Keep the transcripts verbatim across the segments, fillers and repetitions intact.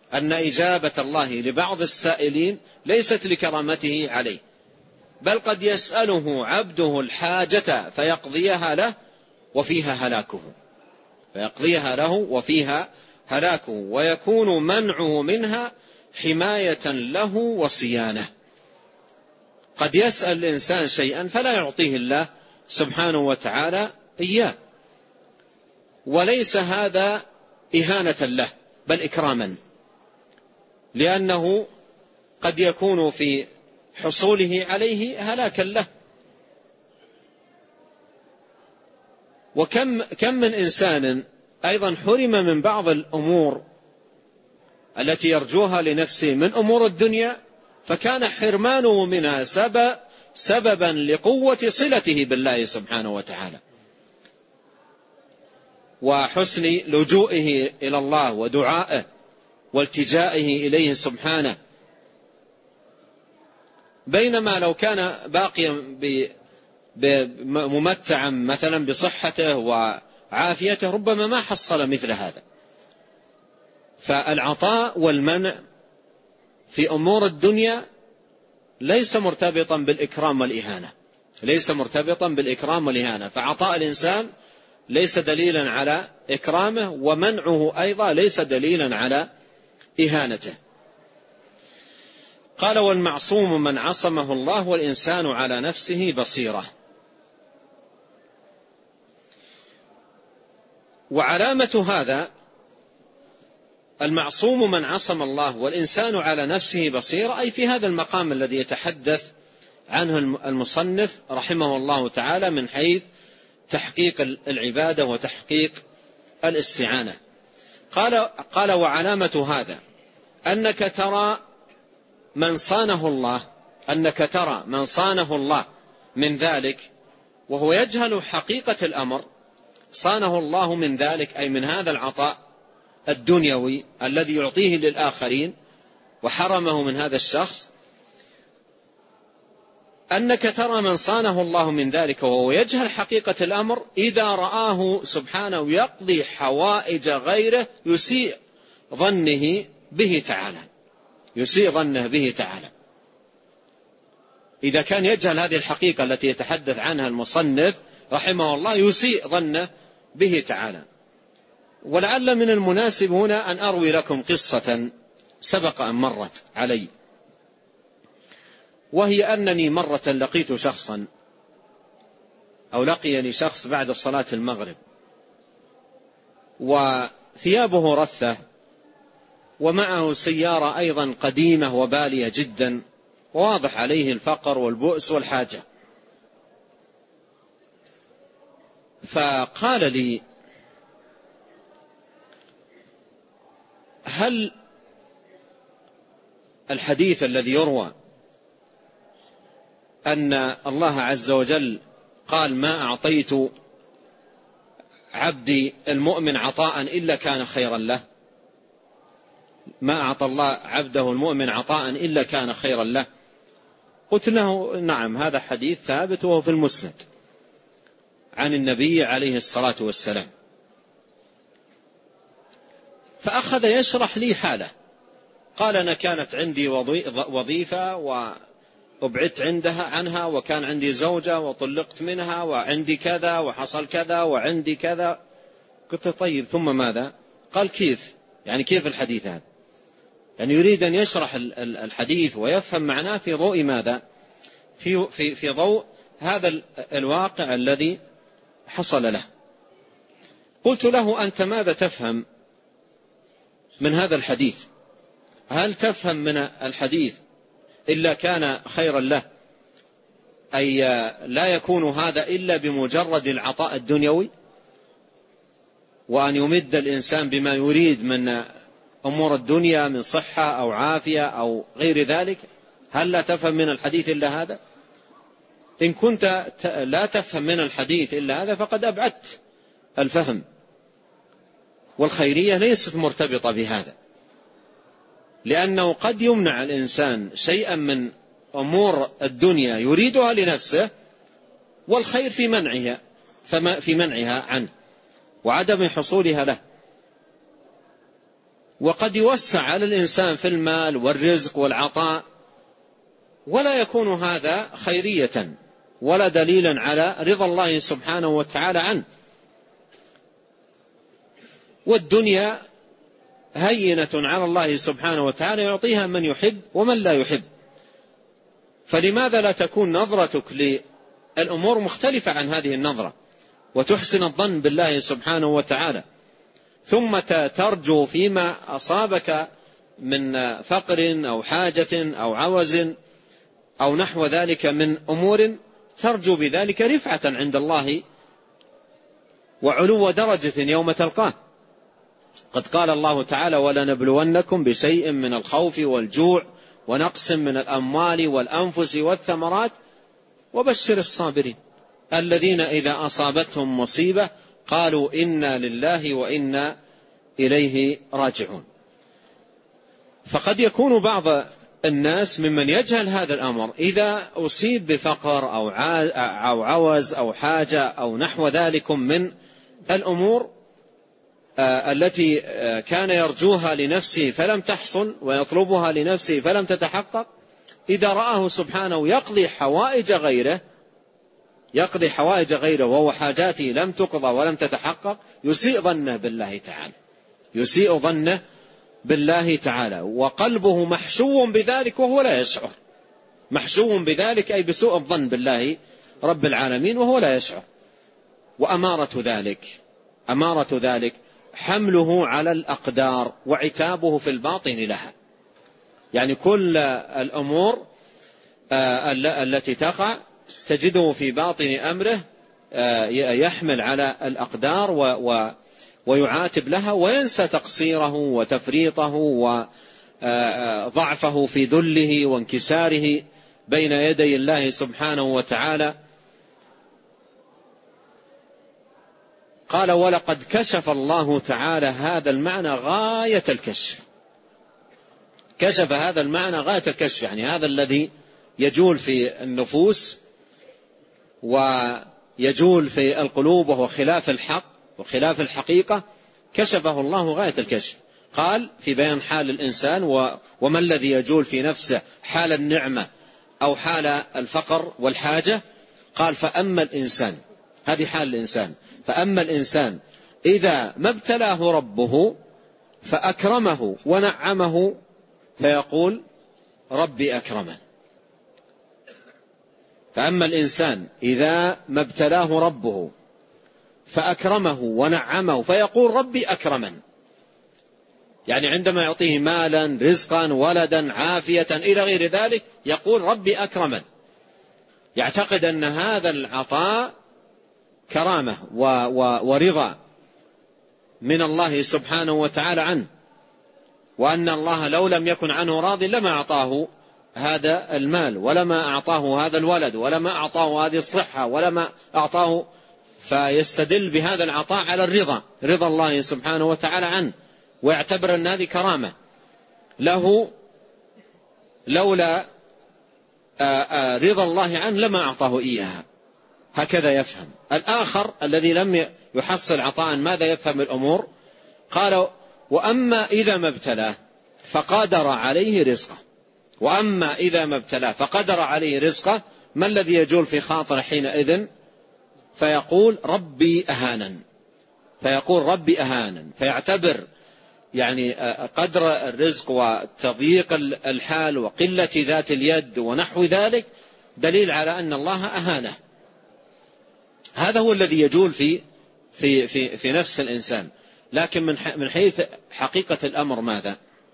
أن إجابة الله لبعض السائلين ليست لكرامته عليه، بل قد يسأله عبده الحاجة فيقضيها له وفيها هلاكه فيقضيها له وفيها هلاكه ويكون منعه منها حماية له وصيانة. قد يسأل الإنسان شيئا فلا يعطيه الله سبحانه وتعالى إياه، وليس هذا إهانة له بل إكراما، لأنه قد يكون في حصوله عليه هلاكا له. وكم كم من إنسان أيضا حرم من بعض الأمور التي يرجوها لنفسه من أمور الدنيا، فكان حرمانه منها سبب سببا لقوة صلته بالله سبحانه وتعالى وحسن لجوئه إلى الله ودعائه والتجائه إليه سبحانه. بينما لو كان باقيا ممتعا مثلا بصحته وعافيته ربما ما حصل مثل هذا. فالعطاء والمنع في أمور الدنيا ليس مرتبطا بالإكرام والإهانة ليس مرتبطا بالإكرام والإهانة فعطاء الإنسان ليس دليلا على إكرامه، ومنعه أيضا ليس دليلا على إهانته. قال: والمعصوم من عصمه الله والإنسان على نفسه بصيرة. وعلامة هذا المعصوم من عصم الله والإنسان على نفسه بصيرة، أي في هذا المقام الذي يتحدث عنه المصنف رحمه الله تعالى من حيث تحقيق العبادة وتحقيق الاستعانة. قال, قال وعلامة هذا أنك ترى من صانه الله أنك ترى من صانه الله من ذلك وهو يجهل حقيقة الأمر، صانه الله من ذلك أي من هذا العطاء الدنيوي الذي يعطيه للآخرين وحرمه من هذا الشخص، أنك ترى من صانه الله من ذلك وهو يجهل حقيقة الأمر إذا رآه سبحانه يقضي حوائج غيره يسيء ظنه به تعالى يسيء ظنه به تعالى إذا كان يجهل هذه الحقيقة التي يتحدث عنها المصنف رحمه الله يسيء ظنه به تعالى. ولعل من المناسب هنا أن أروي لكم قصة سبق أن مرت علي، وهي أنني مرة لقيت شخصا أو لقيني شخص بعد صلاة المغرب وثيابه رثة ومعه سيارة أيضا قديمة وبالية جدا وواضح عليه الفقر والبؤس والحاجة. فقال لي: هل الحديث الذي يروى أن الله عز وجل قال ما أعطيت عبدي المؤمن عطاء إلا كان خيرا له، ما أعطى الله عبده المؤمن عطاء إلا كان خيرا له؟ قلت له: نعم، هذا حديث ثابت وهو في المسند عن النبي عليه الصلاة والسلام. فأخذ يشرح لي حاله. قال: أنا كانت عندي وظيفة وأبعدت عندها عنها، وكان عندي زوجة وطلقت منها، وعندي كذا وحصل كذا وعندي كذا. قلت: طيب ثم ماذا؟ قال: كيف يعني كيف الحديث هذا؟ يعني يريد أن يشرح الحديث ويفهم معناه في ضوء ماذا؟ في, في, في ضوء هذا الواقع الذي حصل له. قلت له: أنت ماذا تفهم من هذا الحديث؟ هل تفهم من الحديث إلا كان خيرا له، أي لا يكون هذا إلا بمجرد العطاء الدنيوي وأن يمد الإنسان بما يريد من أمور الدنيا من صحة أو عافية أو غير ذلك؟ هل لا تفهم من الحديث إلا هذا؟ إن كنت لا تفهم من الحديث إلا هذا فقد أبعدت الفهم، والخيرية ليست مرتبطة بهذا، لأنه قد يمنع الإنسان شيئا من أمور الدنيا يريدها لنفسه والخير في منعها في منعها عنه وعدم حصولها له. وقد يوسع على الإنسان في المال والرزق والعطاء، ولا يكون هذا خيرية ولا دليلا على رضا الله سبحانه وتعالى عنه. والدنيا هينة على الله سبحانه وتعالى، يعطيها من يحب ومن لا يحب. فلماذا لا تكون نظرتك للأمور مختلفة عن هذه النظرة، وتحسن الظن بالله سبحانه وتعالى، ثم ترجو فيما أصابك من فقر أو حاجة أو عوز أو نحو ذلك من أمور، ترجو بذلك رفعة عند الله وعلو درجة يوم تلقاه. قد قال الله تعالى: ولنبلونكم بشيء من الخوف والجوع ونقص من الأموال والأنفس والثمرات وبشر الصابرين الذين إذا أصابتهم مصيبة قالوا إنا لله وإنا إليه راجعون. فقد يكون بعض الناس ممن يجهل هذا الأمر إذا أصيب بفقر أو عوز أو حاجة أو نحو ذلك من الأمور التي كان يرجوها لنفسه فلم تحصل ويطلبها لنفسه فلم تتحقق، إذا رآه سبحانه يقضي حوائج غيره يقضي حوائج غيره وهو حاجاته لم تقضى ولم تتحقق، يسيء ظنه بالله تعالى يسيء ظنه بالله تعالى وقلبه محشو بذلك وهو لا يشعر. محشو بذلك أي بسوء الظن بالله رب العالمين وهو لا يشعر. وأمارة ذلك أمارة ذلك حمله على الأقدار وعتابه في الباطن لها. يعني كل الأمور التي تقع تجده في باطن أمره يحمل على الأقدار ويعاتب لها، وينسى تقصيره وتفريطه وضعفه في ذله وانكساره بين يدي الله سبحانه وتعالى. قال: ولقد كشف الله تعالى هذا المعنى غاية الكشف. كشف هذا المعنى غاية الكشف، يعني هذا الذي يجول في النفوس ويجول في القلوب وهو خلاف الحق وخلاف الحقيقة، كشفه الله غاية الكشف. قال في بيان حال الإنسان وما الذي يجول في نفسه حال النعمة أو حال الفقر والحاجة. قال: فأما الإنسان، هذه حال الإنسان، فأما الإنسان إذا ما ابتلاه ربه فأكرمه ونعمه فيقول ربي أكرمن. فأما الإنسان إذا ما ابتلاه ربه فأكرمه ونعمه فيقول ربي أكرمن، يعني عندما يعطيه مالا رزقا ولدا عافية إلى غير ذلك يقول ربي أكرمن، يعتقد أن هذا العطاء كرامة ورضا من الله سبحانه وتعالى عنه، وأن الله لو لم يكن عنه راضي لما أعطاه هذا المال ولما أعطاه هذا الولد ولما أعطاه هذه الصحة ولما أعطاه، فيستدل بهذا العطاء على الرضا، رضا الله سبحانه وتعالى عنه، ويعتبر أن هذه كرامة له، لولا رضا الله عنه لما أعطاه إياها. هكذا يفهم. الآخر الذي لم يحصل عطاء ماذا يفهم الأمور؟ قال: وأما إذا ما ابتلاه فقدر عليه رزقه. وأما إذا ما ابتلاه فقدر عليه رزقه، ما الذي يجول في خاطر حينئذ؟ فيقول ربي أهانا، فيقول ربي أهانا، فيعتبر يعني قدر الرزق وتضييق الحال وقلة ذات اليد ونحو ذلك دليل على أن الله أهانه. هذا هو الذي يجول في في في في نفس الإنسان. لكن من من حيث حقيقة الأمر ماذا؟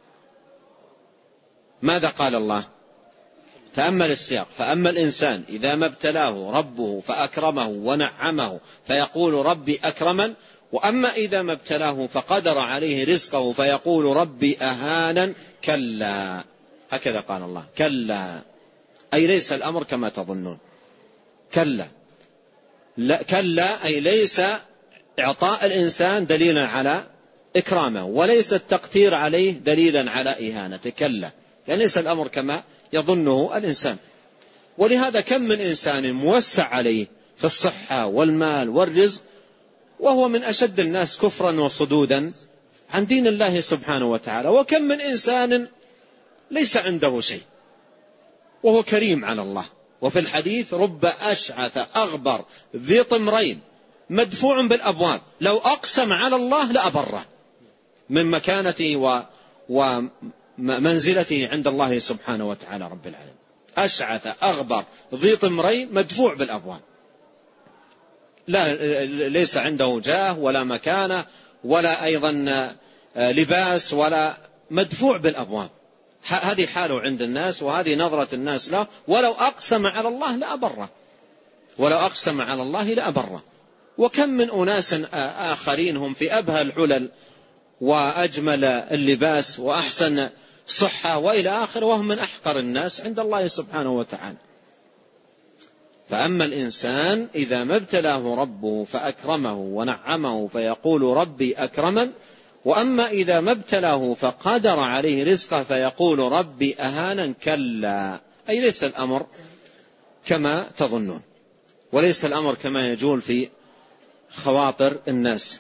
ماذا قال الله؟ تأمل السياق: فأما الإنسان إذا ما ابتلاه ربه فأكرمه ونعمه فيقول ربي أكرمن، وأما إذا ما ابتلاه فقدر عليه رزقه فيقول ربي أهانا. كلا، هكذا قال الله، كلا، أي ليس الأمر كما تظنون. كلا، لا، كلا أي ليس إعطاء الإنسان دليلا على إكرامه، وليس التقتير عليه دليلا على إهانته. كلا، يعني ليس الأمر كما يظنه الإنسان. ولهذا كم من إنسان موسع عليه في الصحة والمال والرزق وهو من أشد الناس كفرا وصدودا عن دين الله سبحانه وتعالى. وكم من إنسان ليس عنده شيء وهو كريم على الله. وفي الحديث رب أشعث أغبر ذي طمرين مدفوع بالأبواب لو أقسم على الله لأبره، من مكانته ومنزلته عند الله سبحانه وتعالى رب العالمين. أشعث أغبر ذي طمرين مدفوع بالأبواب، لا ليس عنده جاه ولا مكانة ولا أيضا لباس ولا، مدفوع بالأبواب. هذه حاله عند الناس وهذه نظرة الناس له. ولو أقسم على الله لأبره، ولو أقسم على الله لأبره. وكم من أناس آخرين هم في أبهى الحلل وأجمل اللباس وأحسن صحة وإلى آخر، وهم من أحقر الناس عند الله سبحانه وتعالى. فأما الإنسان إذا ما ابتلاه ربه فأكرمه ونعمه فيقول ربي أكرمن، وأما إذا ما ابتلاه فقدر عليه رزقه فيقول ربي أهانا، كلا، أي ليس الأمر كما تظنون، وليس الأمر كما يجول في خواطر الناس.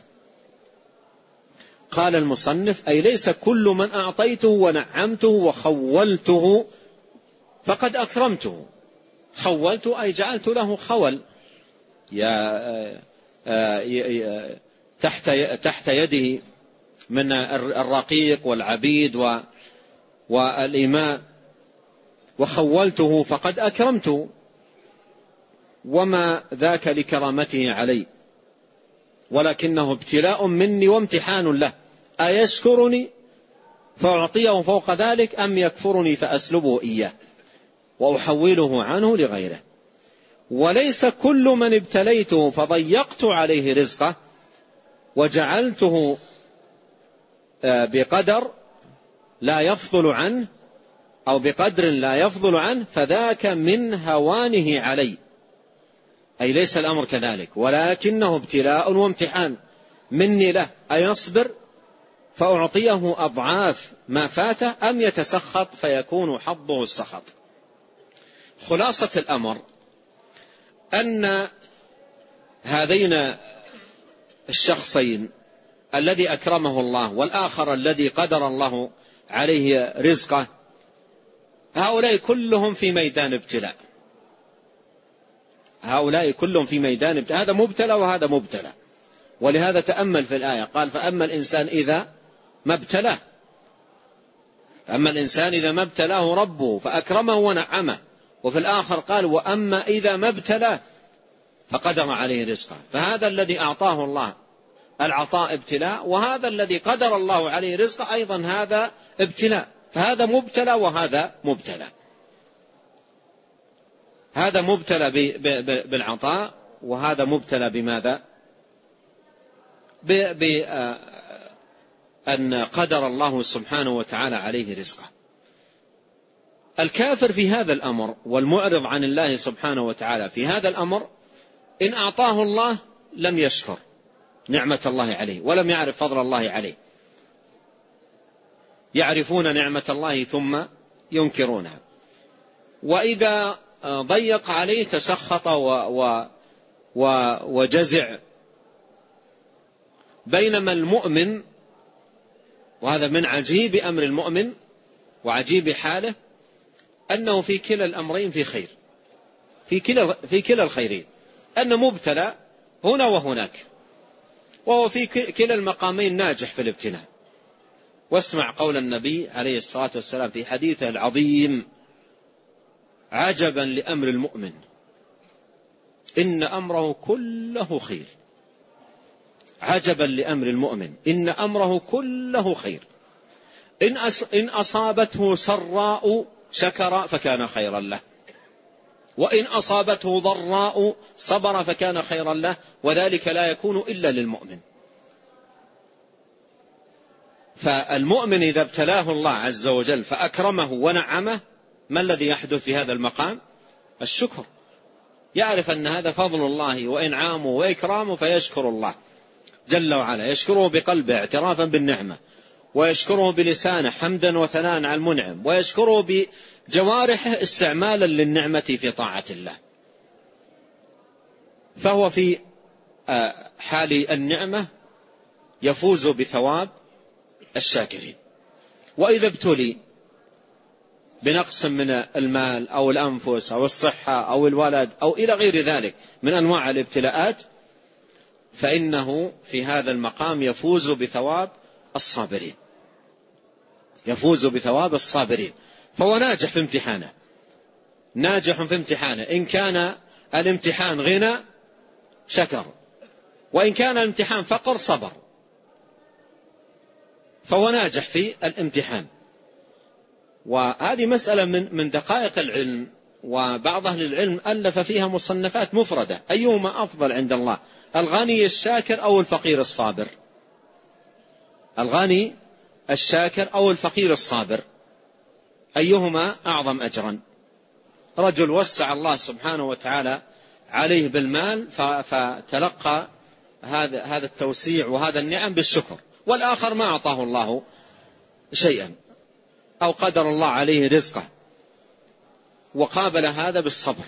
قال المصنف أي ليس كل من أعطيته ونعمته وخولته فقد أكرمته. خولته أي جعلت له خول يا تحت تحت يده من الرقيق والعبيد والإماء، وخولته فقد أكرمته، وما ذاك لكرامته علي، ولكنه ابتلاء مني وامتحان له، أيشكرني فأعطيه فوق ذلك أم يكفرني فأسلبه إياه وأحوله عنه لغيره. وليس كل من ابتليته فضيقت عليه رزقه وجعلته بقدر لا يفضل عنه أو بقدر لا يفضل عنه فذاك من هوانه علي، أي ليس الأمر كذلك، ولكنه ابتلاء وامتحان مني له، أيصبر فأعطيه أضعاف ما فاته أم يتسخط فيكون حظه السخط. خلاصة الأمر أن هذين الشخصين الذي أكرمه الله والآخر الذي قدر الله عليه رزقه، هؤلاء كلهم في ميدان ابتلاء، هؤلاء كلهم في ميدان ابتلاء، هذا مبتلى وهذا مبتلى. ولهذا تأمل في الآية قال فأما الإنسان إذا ما ابتلاه، أما الإنسان إذا ما ابتلاه ربه فأكرمه ونعمه، وفي الآخر قال وأما إذا ما ابتلاه فقدر عليه رزقه. فهذا الذي أعطاه الله العطاء ابتلاء، وهذا الذي قدر الله عليه رزقه أيضا هذا ابتلاء، فهذا مبتلى وهذا مبتلى، هذا مبتلى بالعطاء وهذا مبتلى بماذا؟ بأن قدر الله سبحانه وتعالى عليه رزقه. الكافر في هذا الأمر والمعرض عن الله سبحانه وتعالى في هذا الأمر إن أعطاه الله لم يشكر نعمة الله عليه ولم يعرف فضل الله عليه، يعرفون نعمة الله ثم ينكرونها، وإذا ضيق عليه تسخط وجزع. بينما المؤمن، وهذا من عجيب أمر المؤمن وعجيب حاله، أنه في كلا الأمرين في خير، في كلا, في كلا الخيرين، أنه مبتلى هنا وهناك، وهو في كلا المقامين ناجح في الابتلاء. واسمع قول النبي عليه الصلاة والسلام في حديثه العظيم عجبا لأمر المؤمن إن أمره كله خير. عجبا لأمر المؤمن إن أمره كله خير، إن أصابته سراء شكر فكان خيرا له، وإن أصابته ضراء صبر فكان خيرا له، وذلك لا يكون إلا للمؤمن. فالمؤمن إذا ابتلاه الله عز وجل فأكرمه ونعمه، ما الذي يحدث في هذا المقام؟ الشكر، يعرف أن هذا فضل الله وإنعامه وإكرامه فيشكر الله جل وعلا، يشكره بقلبه اعترافا بالنعمة، ويشكره بلسانه حمدا وثناء على المنعم، ويشكره بجوارحه استعمالا للنعمة في طاعة الله. فهو في حال النعمة يفوز بثواب الشاكرين. وإذا ابتلي بنقص من المال أو الأنفس أو الصحة أو الولد أو إلى غير ذلك من أنواع الابتلاءات، فإنه في هذا المقام يفوز بثواب الصابرين، يفوز بثواب الصابرين. فهو ناجح في امتحانه، ناجح في امتحانه. إن كان الامتحان غنى شكر، وإن كان الامتحان فقر صبر، فهو ناجح في الامتحان. وهذه مسألة من من دقائق العلم، وبعض أهل العلم ألف فيها مصنفات مفردة. أيهما أفضل عند الله، الغني الشاكر أو الفقير الصابر؟ الغني الشاكر أو الفقير الصابر، أيهما أعظم أجرا؟ رجل وسع الله سبحانه وتعالى عليه بالمال فتلقى هذا هذا التوسيع وهذا النعم بالشكر، والآخر ما أعطاه الله شيئا أو قدر الله عليه رزقه وقابل هذا بالصبر.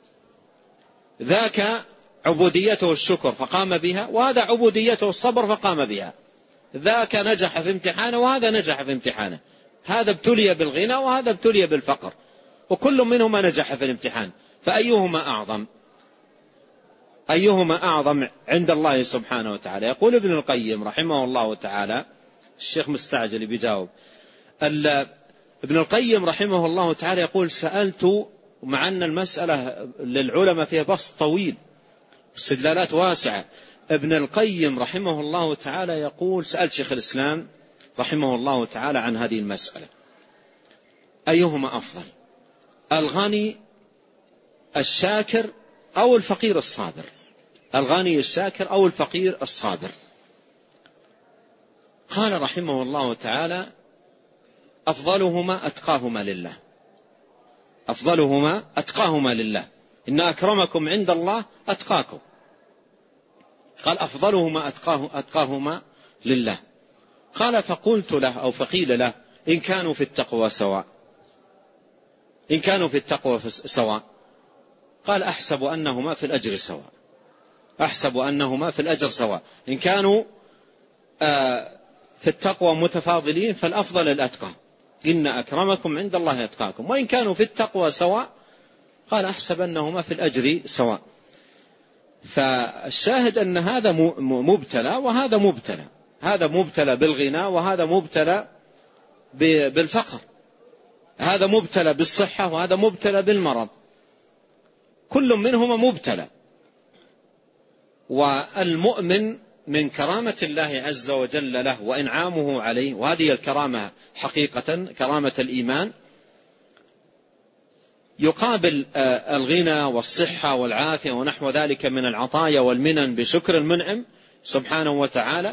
ذاك عبوديته الشكر فقام بها، وهذا عبوديته الصبر فقام بها. ذاك نجح في امتحانه وهذا نجح في امتحانه، هذا ابتلي بالغنى وهذا ابتلي بالفقر، وكل منهما نجح في الامتحان. فأيهما أعظم؟ أيهما أعظم عند الله سبحانه وتعالى؟ يقول ابن القيم رحمه الله تعالى، الشيخ مستعجل بيجاوب. ابن القيم رحمه الله تعالى يقول: سألت، مع أن المسألة للعلماء فيها بسط طويل استدلالات واسعة. ابن القيم رحمه الله تعالى يقول: سألت شيخ الإسلام رحمه الله تعالى عن هذه المسألة، أيهما أفضل، الغني الشاكر أو الفقير الصابر؟ الغني الشاكر أو الفقير الصابر؟ قال رحمه الله تعالى: أفضلهما أتقاهما لله، أفضلهما أتقاهما لله، إن أكرمكم عند الله أتقاكم. قال: أفضلهما أتقاه أتقاهما لله. قال: فقلت له أو فقيل له: إن كانوا في التقوى سواء، إن كانوا في التقوى سواء. قال: أحسب أنهما في الأجر سواء، أحسب أنهما في الأجر سواء. إن كانوا في التقوى متفاضلين فالأفضل الأتقى، إن أكرمكم عند الله أتقاكم. وإن كانوا في التقوى سواء، قال: أحسب أنهما في الأجر سواء. فالشاهد أن هذا مبتلى وهذا مبتلى، هذا مبتلى بالغنى وهذا مبتلى بالفقر، هذا مبتلى بالصحة وهذا مبتلى بالمرض، كل منهما مبتلى. والمؤمن من كرامة الله عز وجل له وإنعامه عليه، وهذه الكرامة حقيقة كرامة الإيمان، يقابل الغنى والصحة والعافية ونحو ذلك من العطايا والمنن بشكر المنعم سبحانه وتعالى،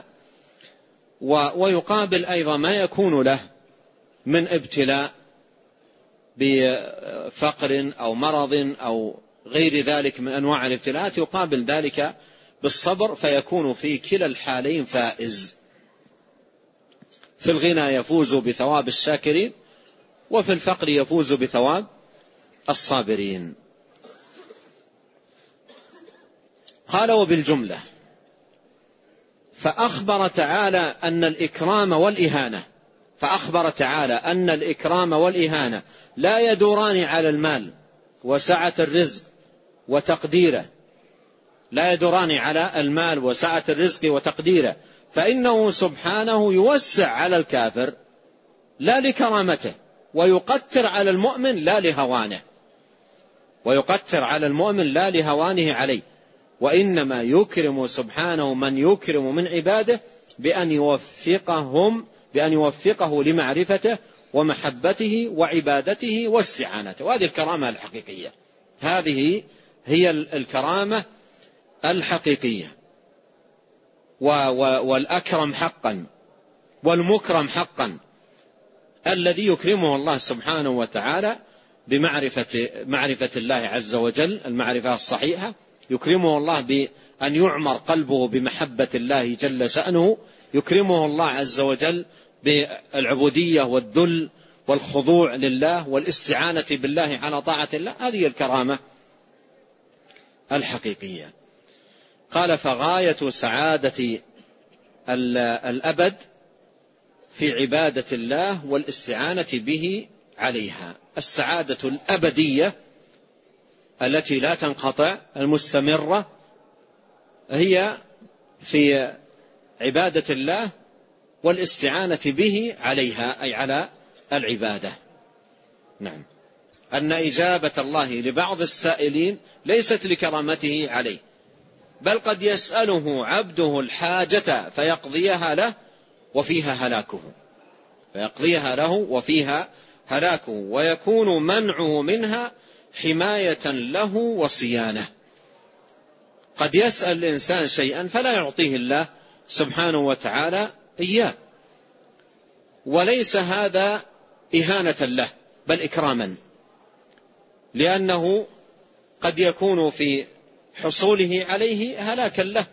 ويقابل أيضا ما يكون له من ابتلاء بفقر أو مرض أو غير ذلك من أنواع الابتلاءات، يقابل ذلك بالصبر، فيكون في كلا الحالين فائز. في الغنى يفوز بثواب الشاكرين، وفي الفقر يفوز بثواب الصابرين. قال: وبالجملة فأخبر تعالى أن الإكرام والإهانة فأخبر تعالى أن الإكرام والإهانة لا يدوران على المال وسعة الرزق وتقديره، لا يدوران على المال وسعة الرزق وتقديره، فإنه سبحانه يوسع على الكافر لا لكرامته، ويقتر على المؤمن لا لهوانه، ويقتر على المؤمن لا لهوانه عليه، وإنما يكرم سبحانه من يكرم من عباده بأن يوفقهم بأن يوفقه لمعرفته ومحبته وعبادته واستعانته. وهذه الكرامة الحقيقية، هذه هي الكرامة الحقيقية، والأكرم حقا والمكرم حقا، الذي يكرمه الله سبحانه وتعالى بمعرفة معرفة الله عز وجل، المعرفة الصحيحة، يكرمه الله بأن يعمر قلبه بمحبة الله جل شأنه، يكرمه الله عز وجل بالعبودية والذل والخضوع لله والاستعانة بالله على طاعة الله. هذه الكرامة الحقيقية. قال: فغاية سعادة الأبد في عبادة الله والاستعانة به عليها. السعادة الأبدية التي لا تنقطع المستمرة هي في عبادة الله والاستعانة به عليها، أي على العبادة. نعم، أن إجابة الله لبعض السائلين ليست لكرامته عليه، بل قد يسأله عبده الحاجة فيقضيها له وفيها هلاكه فيقضيها له وفيها هلاكه ويكون منعه منها حماية له وصيانة. قد يسأل الإنسان شيئا فلا يعطيه الله سبحانه وتعالى إياه، وليس هذا إهانة له بل إكراما، لأنه قد يكون في حصوله عليه هلاكا له.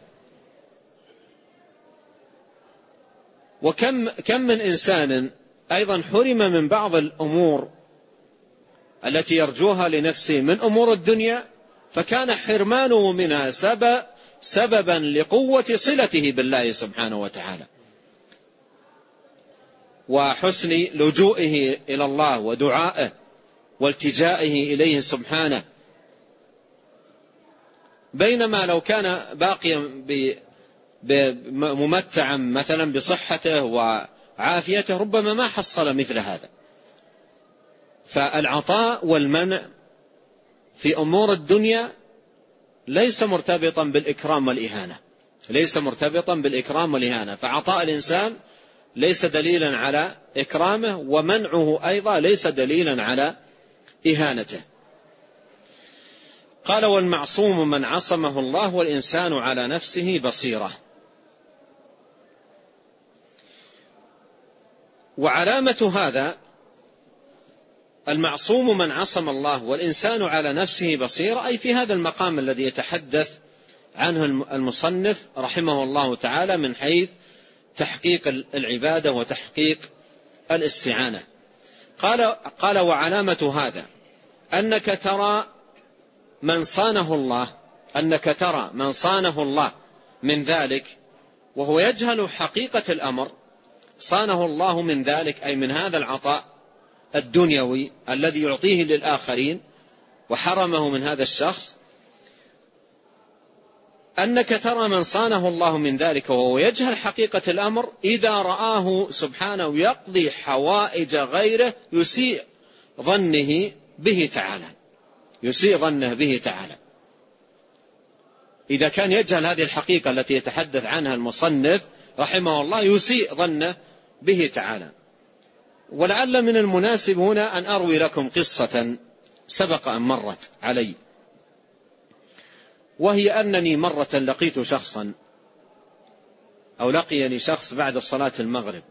وكم كم من إنسان أيضا حرم من بعض الأمور التي يرجوها لنفسه من أمور الدنيا، فكان حرمانه منها سبب سببا لقوة صلته بالله سبحانه وتعالى وحسن لجوئه إلى الله ودعائه والتجائه إليه سبحانه. بينما لو كان باقيا ممتعا مثلا بصحته وعافيته ربما ما حصل مثل هذا. فالعطاء والمنع في أمور الدنيا ليس مرتبطا بالإكرام والإهانة ليس مرتبطا بالإكرام والإهانة فعطاء الإنسان ليس دليلا على إكرامه، ومنعه أيضا ليس دليلا على إهانته. قال: والمعصوم من عصمه الله والإنسان على نفسه بصيرة. وعلامة هذا المعصوم من عصم الله والإنسان على نفسه بصيرة، أي في هذا المقام الذي يتحدث عنه المصنف رحمه الله تعالى من حيث تحقيق العبادة وتحقيق الاستعانة. قال, قال وعلامة هذا أنك ترى من صانه الله أنك ترى من صانه الله من ذلك وهو يجهل حقيقة الأمر، صانه الله من ذلك أي من هذا العطاء الدنيوي الذي يعطيه للآخرين وحرمه من هذا الشخص، أنك ترى من صانه الله من ذلك وهو يجهل حقيقة الأمر إذا رآه سبحانه يقضي حوائج غيره يسيء ظنه به تعالى يسيء ظنه به تعالى إذا كان يجهل هذه الحقيقة التي يتحدث عنها المصنف رحمه الله يسيء ظنه به تعالى. ولعل من المناسب هنا أن أروي لكم قصة سبق أن مرت علي، وهي أنني مرة لقيت شخصا أو لقيني شخص بعد صلاة المغرب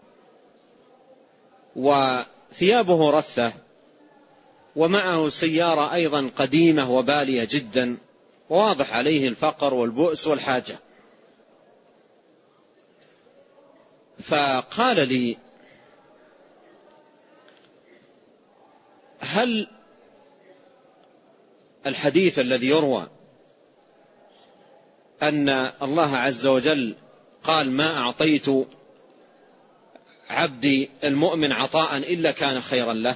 وثيابه رثة ومعه سيارة أيضا قديمة وبالية جدا وواضح عليه الفقر والبؤس والحاجة. فقال لي: هل الحديث الذي يروى أن الله عز وجل قال ما أعطيت عبدي المؤمن عطاء إلا كان خيرا له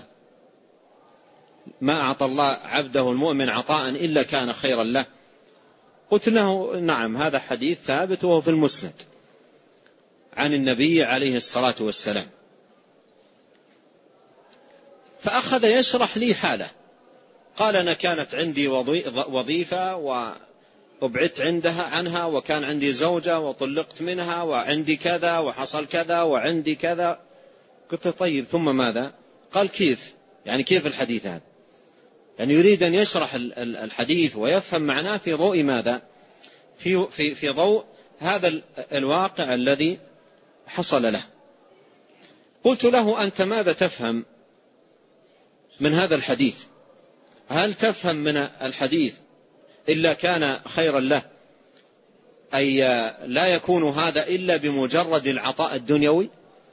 ما أعطى الله عبده المؤمن عطاء إلا كان خيرا له؟ قلت له: نعم، هذا حديث ثابت وهو في المسند عن النبي عليه الصلاة والسلام. فأخذ يشرح لي حاله. قال: أنا كانت عندي وظيفة وأبعدت عندها عنها، وكان عندي زوجة وطلقت منها، وعندي كذا وحصل كذا وعندي كذا. قلت: طيب ثم ماذا؟ قال: كيف يعني كيف الحديث هذا؟ يعني يريد أن يشرح الحديث ويفهم معناه في ضوء ماذا؟ في, في, في ضوء هذا الواقع الذي حصل له. قلت له: أنت ماذا تفهم من هذا الحديث؟ هل تفهم من الحديث إلا كان خيرا له، أي لا يكون هذا إلا بمجرد العطاء الدنيوي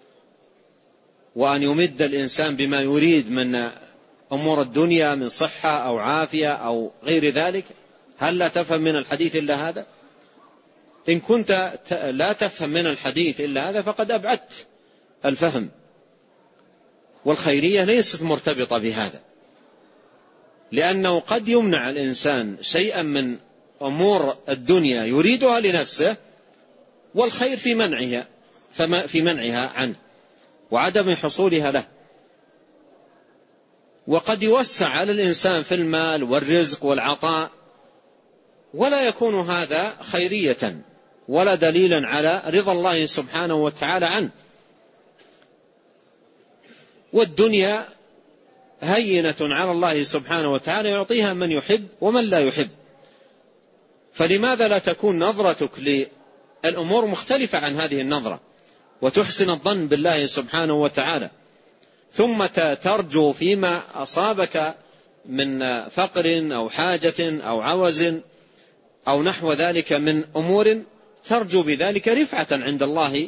وأن يمد الإنسان بما يريد من أمور الدنيا من صحة أو عافية أو غير ذلك؟ هل لا تفهم من الحديث إلا هذا؟ إن كنت لا تفهم من الحديث إلا هذا فقد أبعدت الفهم، والخيرية ليست مرتبطة بهذا، لأنه قد يمنع الإنسان شيئا من أمور الدنيا يريدها لنفسه، والخير في منعها في منعها عنه وعدم حصولها له. وقد يوسع على الإنسان في المال والرزق والعطاء ولا يكون هذا خيرية ولا دليلا على رضا الله سبحانه وتعالى عنه. والدنيا هينة على الله سبحانه وتعالى، يعطيها من يحب ومن لا يحب. فلماذا لا تكون نظرتك للأمور مختلفة عن هذه النظرة، وتحسن الظن بالله سبحانه وتعالى، ثم ترجو فيما أصابك من فقر أو حاجة أو عوز أو نحو ذلك من أمور، ترجو بذلك رفعة عند الله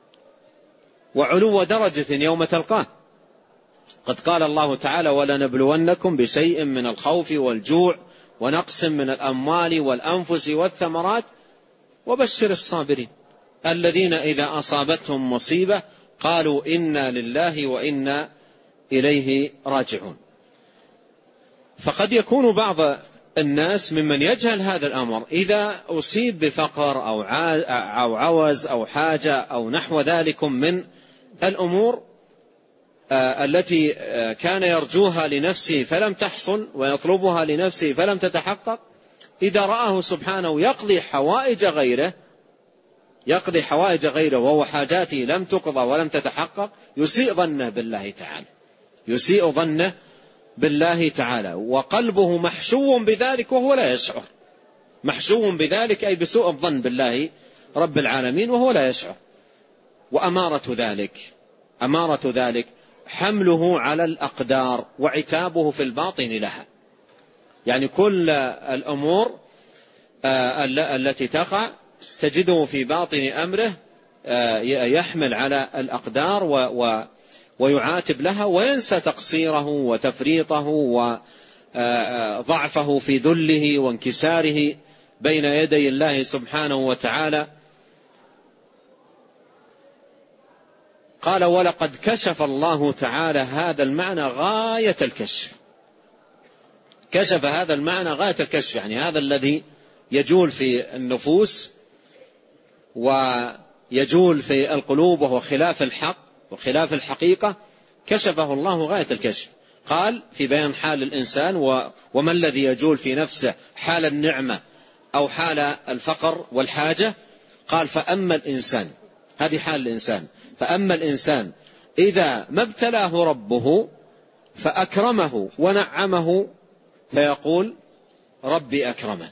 وعلو درجة يوم تلقاه. قد قال الله تعالى: ولنبلونكم بشيء من الخوف والجوع ونقص من الأموال والأنفس والثمرات وبشر الصابرين الذين إذا أصابتهم مصيبة قالوا إنا لله وإنا إليه راجعون. فقد يكون بعض الناس ممن يجهل هذا الأمر إذا أصيب بفقر أو عوز أو حاجة أو نحو ذلك من الأمور التي كان يرجوها لنفسه فلم تحصل ويطلبها لنفسه فلم تتحقق، إذا رآه سبحانه يقضي حوائج غيره يقضي حوائج غيره وهو حاجاته لم تقضى ولم تتحقق، يسيء ظنه بالله تعالى يسيء ظنه بالله تعالى وقلبه محشو بذلك وهو لا يشعر. محشو بذلك أي بسوء الظن بالله رب العالمين وهو لا يشعر. وأمارة ذلك أمارة ذلك حمله على الأقدار وعتابه في الباطن لها. يعني كل الأمور التي تقع تجده في باطن أمره يحمل على الأقدار ويعاتب لها، وينسى تقصيره وتفريطه وضعفه في ذله وانكساره بين يدي الله سبحانه وتعالى. قال: ولقد كشف الله تعالى هذا المعنى غاية الكشف. كشف هذا المعنى غاية الكشف، يعني هذا الذي يجول في النفوس ويجول في القلوب وهو خلاف الحق وخلاف الحقيقة، كشفه الله غاية الكشف. قال في بيان حال الإنسان وما الذي يجول في نفسه حال النعمة أو حال الفقر والحاجة. قال: فأما الإنسان، هذه حال الإنسان، فأما الإنسان إذا ما ابتلاه ربه فأكرمه ونعمه فيقول ربي أكرمن.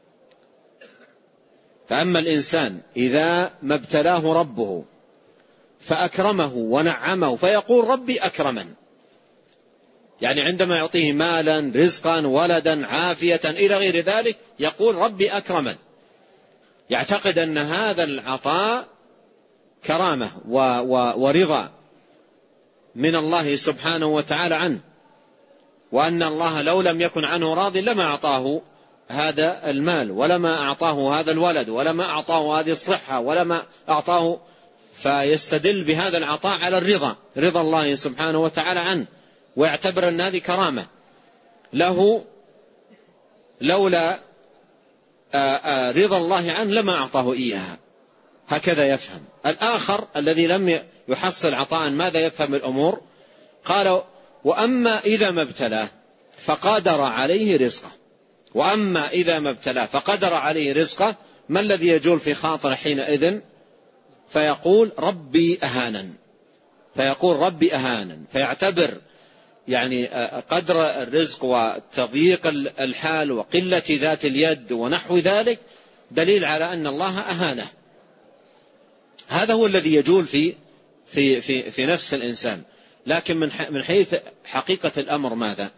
فأما الإنسان إذا ما ابتلاه ربه فأكرمه ونعمه فيقول ربي أكرمن، يعني عندما يعطيه مالا رزقا ولدا عافية إلى غير ذلك يقول ربي أكرمن، يعتقد أن هذا العطاء كرامة ورضا من الله سبحانه وتعالى عنه، وأن الله لو لم يكن عنه راض لما أعطاه هذا المال ولما أعطاه هذا الولد ولما أعطاه هذه الصحة ولما أعطاه، فيستدل بهذا العطاء على الرضا، رضا الله سبحانه وتعالى عنه، ويعتبر أن هذه كرامة له لولا رضا الله عنه لما أعطاه إياها. هكذا يفهم. الآخر الذي لم يحصل عطاء ماذا يفهم الأمور؟ قال: وأما إذا ما ابتلاه فقدر عليه رزقه. وأما إذا ما ابتلاه فقدر عليه رزقه، ما الذي يجول في خاطر حينئذ؟ فيقول ربي أهانن فيقول ربي أهانن فيعتبر يعني قدر الرزق وتضييق الحال وقلة ذات اليد ونحو ذلك دليل على أن الله أهانه. هذا هو الذي يجول في في في في نفس الإنسان. لكن من من حيث حقيقة الأمر ماذا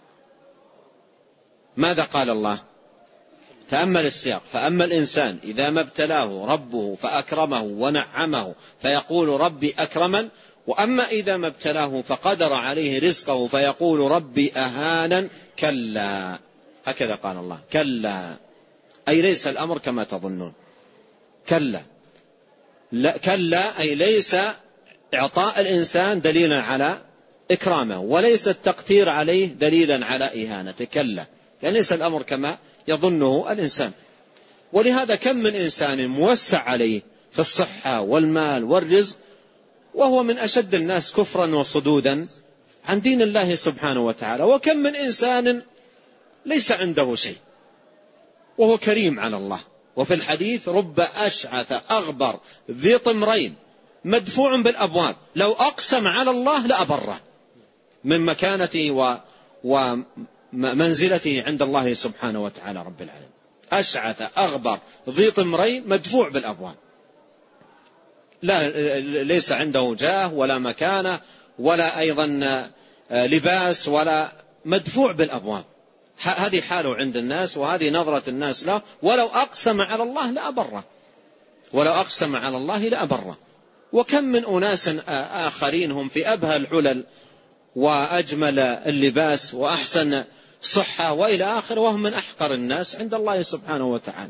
ماذا قال الله؟ تأمل السياق: فأما الإنسان إذا ما ابتلاه ربه فأكرمه ونعمه فيقول ربي أكرمن، وأما إذا ما ابتلاه فقدر عليه رزقه فيقول ربي أهانن. كلا، هكذا قال الله، كلا، أي ليس الأمر كما تظنون. كلا، لا، كلا أي ليس إعطاء الإنسان دليلا على إكرامه، وليس التقتير عليه دليلا على إهانته، كلا، يعني ليس الأمر كما يظنه الإنسان. ولهذا كم من إنسان موسع عليه في الصحة والمال والرزق وهو من أشد الناس كفرا وصدودا عن دين الله سبحانه وتعالى، وكم من إنسان ليس عنده شيء وهو كريم على الله. وفي الحديث رب أشعث أغبر ذي طمرين مدفوع بالأبواب لو أقسم على الله لأبره، من مكانته ومنزلته عند الله سبحانه وتعالى رب العالمين. أشعث أغبر ذي طمرين مدفوع بالأبواب، لا ليس عنده جاه ولا مكانة ولا أيضا لباس ولا، مدفوع بالأبواب. هذه حاله عند الناس وهذه نظرة الناس له، ولو أقسم على الله لأبره، ولو أقسم على الله لأبره. وكم من أناس آخرين هم في أبهى الحلل وأجمل اللباس وأحسن صحة وإلى آخر، وهم من أحقر الناس عند الله سبحانه وتعالى.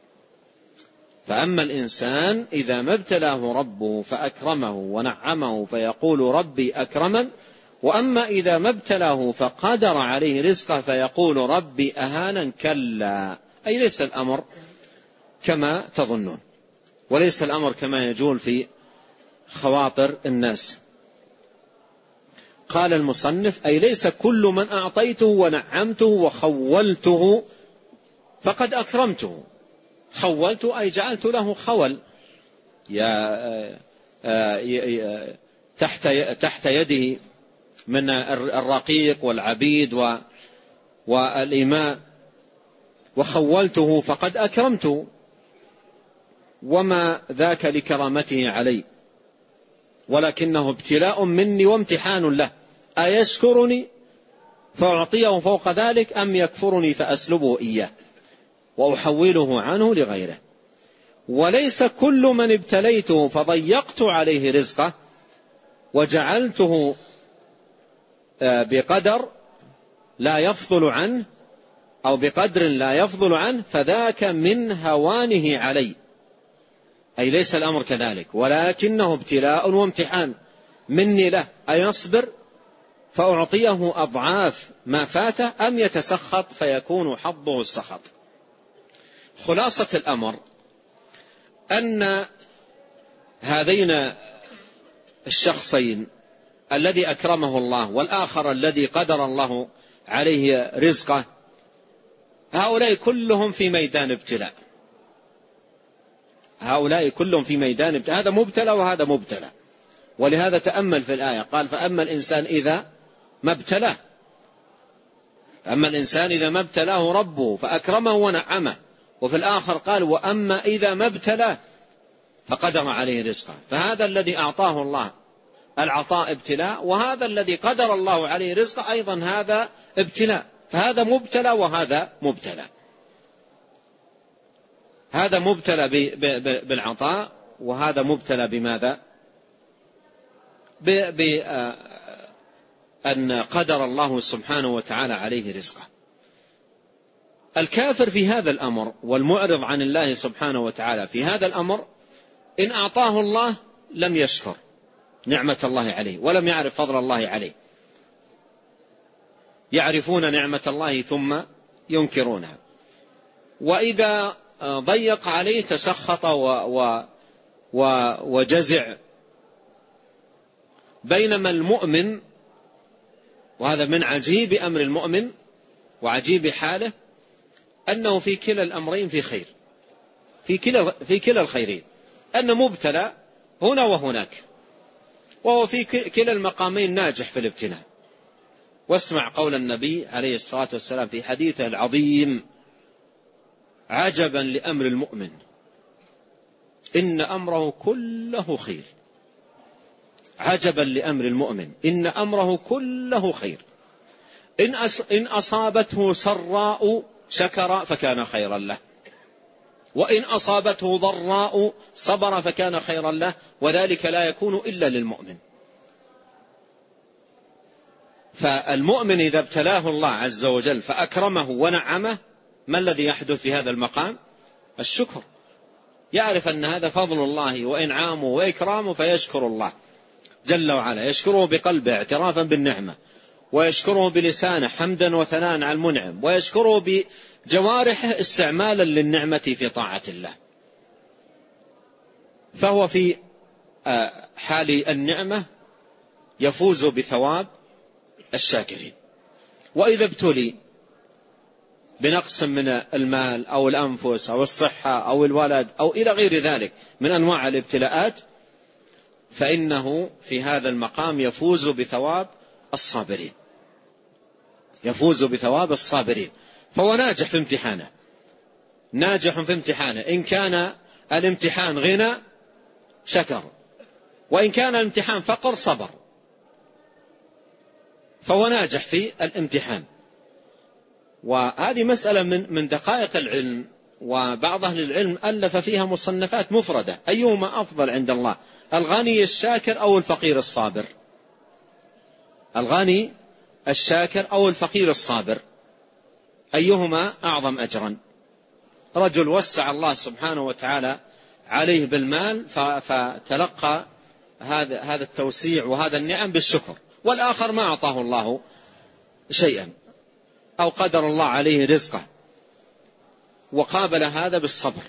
فأما الإنسان إذا ما ابتلاه ربه فأكرمه ونعمه فيقول ربي أكرمن، وأما إذا ما ابتلاه فقدر عليه رزقه فيقول ربي أهانا، كلا، أي ليس الأمر كما تظنون، وليس الأمر كما يجول في خواطر الناس. قال المصنف أي ليس كل من أعطيته ونعمته وخولته فقد أكرمته. خولته أي جعلت له خول يا تحت تحت يده من الرقيق والعبيد والإماء، وخولته فقد أكرمته، وما ذاك لكرامته علي، ولكنه ابتلاء مني وامتحان له، أيشكرني فأعطيه فوق ذلك أم يكفرني فأسلبه إياه وأحوله عنه لغيره. وليس كل من ابتليته فضيقت عليه رزقه وجعلته بقدر لا يفضل عنه أو بقدر لا يفضل عنه فذاك من هوانه علي، أي ليس الأمر كذلك، ولكنه ابتلاء وامتحان مني له، أيصبر فأعطيه أضعاف ما فاته أم يتسخط فيكون حظه السخط. خلاصة الأمر أن هذين الشخصين الذي أكرمه الله والآخر الذي قدر الله عليه رزقه، هؤلاء كلهم في ميدان ابتلاء، هؤلاء كلهم في ميدان ابتلاء، هذا مبتلى وهذا مبتلى. ولهذا تأمل في الآية قال فأما الإنسان إذا ما ابتلاه، أما الإنسان إذا ما ابتلاه ربه فأكرمه ونعمه، وفي الآخر قال وأما إذا ما ابتلاه فقدر عليه رزقه. فهذا الذي أعطاه الله العطاء ابتلاء، وهذا الذي قدر الله عليه رزقه أيضا هذا ابتلاء، فهذا مبتلى وهذا مبتلى، هذا مبتلى بالعطاء وهذا مبتلى بماذا؟ بأن قدر الله سبحانه وتعالى عليه رزقه. الكافر في هذا الأمر والمعرض عن الله سبحانه وتعالى في هذا الأمر إن أعطاه الله لم يشكر نعمة الله عليه ولم يعرف فضل الله عليه، يعرفون نعمة الله ثم ينكرونها، وإذا ضيق عليه تسخط و و وجزع. بينما المؤمن، وهذا من عجيب أمر المؤمن وعجيب حاله، أنه في كلا الأمرين في خير، في كلا في كلا الخيرين، أنه مبتلى هنا وهناك، وهو في كلا المقامين ناجح في الابتلاء. واسمع قول النبي عليه الصلاة والسلام في حديثه العظيم عجبا لأمر المؤمن إن أمره كله خير. عجبا لأمر المؤمن إن أمره كله خير، إن إن أصابته سراء شكر فكان خيرا له، وإن أصابته ضراء صبر فكان خيرا له، وذلك لا يكون إلا للمؤمن. فالمؤمن إذا ابتلاه الله عز وجل فأكرمه ونعمه، ما الذي يحدث في هذا المقام؟ الشكر، يعرف أن هذا فضل الله وإنعامه وإكرامه فيشكر الله. جل وعلا، يشكره بقلبه اعترافا بالنعمة، ويشكره بلسانه حمدا وثناء على المنعم، ويشكره بجوارحه استعمالا للنعمة في طاعة الله، فهو في حال النعمة يفوز بثواب الشاكرين. وإذا ابتلي بنقص من المال أو الأنفس أو الصحة أو الولد أو إلى غير ذلك من أنواع الابتلاءات، فإنه في هذا المقام يفوز بثواب الصابرين، يفوز بثواب الصابرين، فهو ناجح في امتحانه، ناجح في امتحانه. إن كان الامتحان غنى شكر، وإن كان الامتحان فقر صبر، فهو ناجح في الامتحان. وهذه مسألة من من دقائق العلم، وبعض أهل العلم ألف فيها مصنفات مفردة. أيهما أفضل عند الله، الغني الشاكر أو الفقير الصابر؟ الغني الشاكر أو الفقير الصابر، أيهما أعظم أجرا؟ رجل وسع الله سبحانه وتعالى عليه بالمال فتلقى هذا هذا التوسيع وهذا النعم بالشكر، والآخر ما أعطاه الله شيئا أو قدر الله عليه رزقه وقابل هذا بالصبر،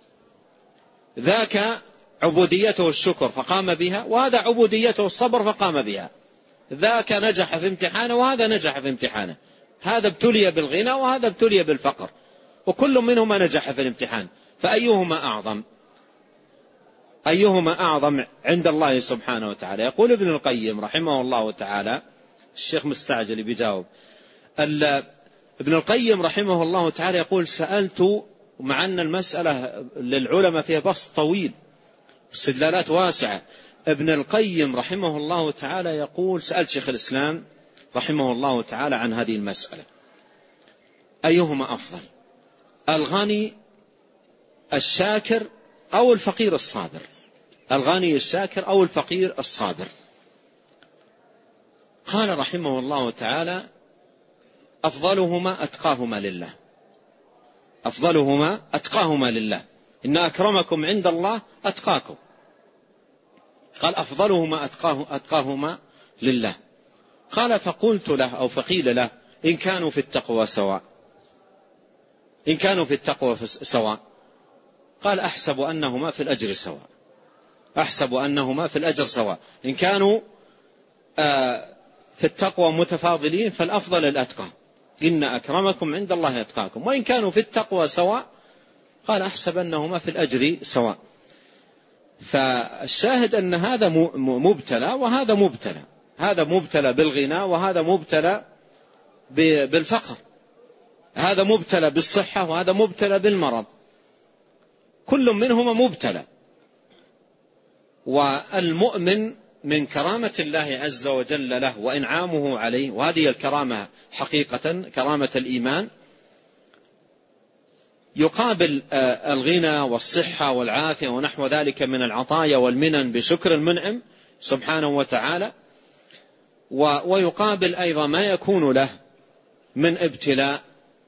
ذاك عبوديته الشكر فقام بها، وهذا عبوديته الصبر فقام بها. ذاك نجح في امتحانه وهذا نجح في امتحانه، هذا ابتلي بالغنى وهذا ابتلي بالفقر، وكل منهما نجح في الامتحان، فأيهما أعظم؟ أيهما أعظم عند الله سبحانه وتعالى؟ يقول ابن القيم رحمه الله تعالى، الشيخ مستعجل بيجاوب. ابن القيم رحمه الله تعالى يقول: سألت، مع أن المسألة للعلماء فيها بسط طويل استدلالات واسعة. ابن القيم رحمه الله تعالى يقول: سألت شيخ الإسلام رحمه الله تعالى عن هذه المسألة، أيهما أفضل، الغني الشاكر أو الفقير الصابر؟ الغني الشاكر أو الفقير الصابر؟ قال رحمه الله تعالى: أفضلهما أتقاهما لله، أفضلهما أتقاهما لله، إن أكرمكم عند الله أتقاكم. قال: أفضلهما أتقاه أتقاهما لله. قال: فقلت له أو فقيل له: إن كانوا في التقوى سواء، إن كانوا في التقوى سواء. قال: أحسب أنهما في الأجر سواء، أحسب أنهما في الأجر سواء. إن كانوا في التقوى متفاضلين فالأفضل الأتقى، إن أكرمكم عند الله أتقاكم. وإن كانوا في التقوى سواء، قال: أحسب أنهما في الأجر سواء. فالشاهد أن هذا مبتلى وهذا مبتلى، هذا مبتلى بالغنى وهذا مبتلى بالفقر، هذا مبتلى بالصحة وهذا مبتلى بالمرض، كل منهما مبتلى. والمؤمن من كرامة الله عز وجل له وإنعامه عليه، وهذه الكرامة حقيقة كرامة الإيمان، يقابل الغنى والصحة والعافية ونحو ذلك من العطايا والمنن بشكر المنعم سبحانه وتعالى، ويقابل أيضا ما يكون له من ابتلاء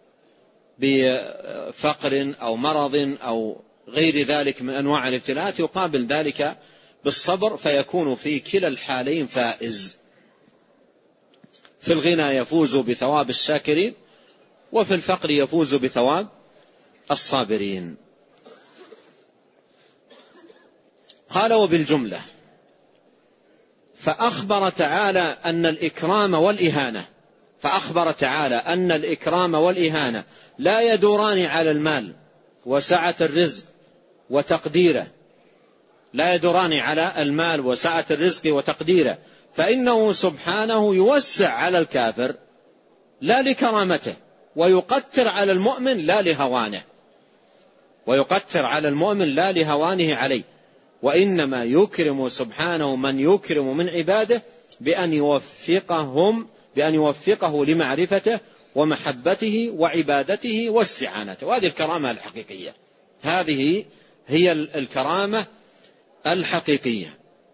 بفقر أو مرض أو غير ذلك من أنواع الابتلاءات، يقابل ذلك بالصبر، فيكون في كلا الحالين فائز. في الغنى يفوز بثواب الشاكرين، وفي الفقر يفوز بثواب الصابرين. قال: وبالجملة فأخبر تعالى أن الإكرام والإهانة فأخبر تعالى أن الإكرام والإهانة لا يدوران على المال وسعة الرزق وتقديره، لا يدوران على المال وسعة الرزق وتقديره، فإنه سبحانه يوسع على الكافر لا لكرامته، ويقتر على المؤمن لا لهوانه، ويقتر على المؤمن لا لهوانه عليه، وإنما يكرم سبحانه من يكرم من عباده بأن يوفقهم بأن يوفقه لمعرفته ومحبته وعبادته واستعانته. وهذه الكرامة الحقيقية، هذه هي الكرامة الحقيقية،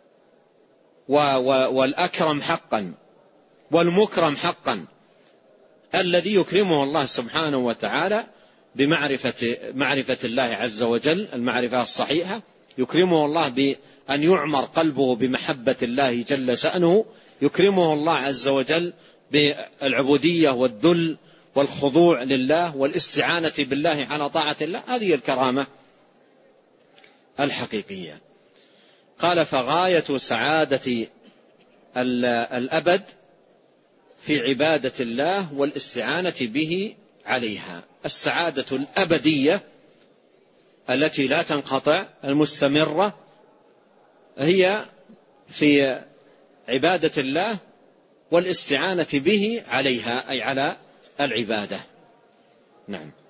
والأكرم حقا والمكرم حقا الذي يكرمه الله سبحانه وتعالى بمعرفة معرفة الله عز وجل، المعرفة الصحيحة، يكرمه الله بأن يعمر قلبه بمحبة الله جل شأنه، يكرمه الله عز وجل بالعبودية والذل والخضوع لله والاستعانة بالله على طاعة الله. هذه الكرامة الحقيقية. قال فغاية سعادة الأبد في عبادة الله والاستعانة به عليها. السعادة الأبدية التي لا تنقطع المستمرة هي في عبادة الله والاستعانة به عليها، أي على العبادة. نعم.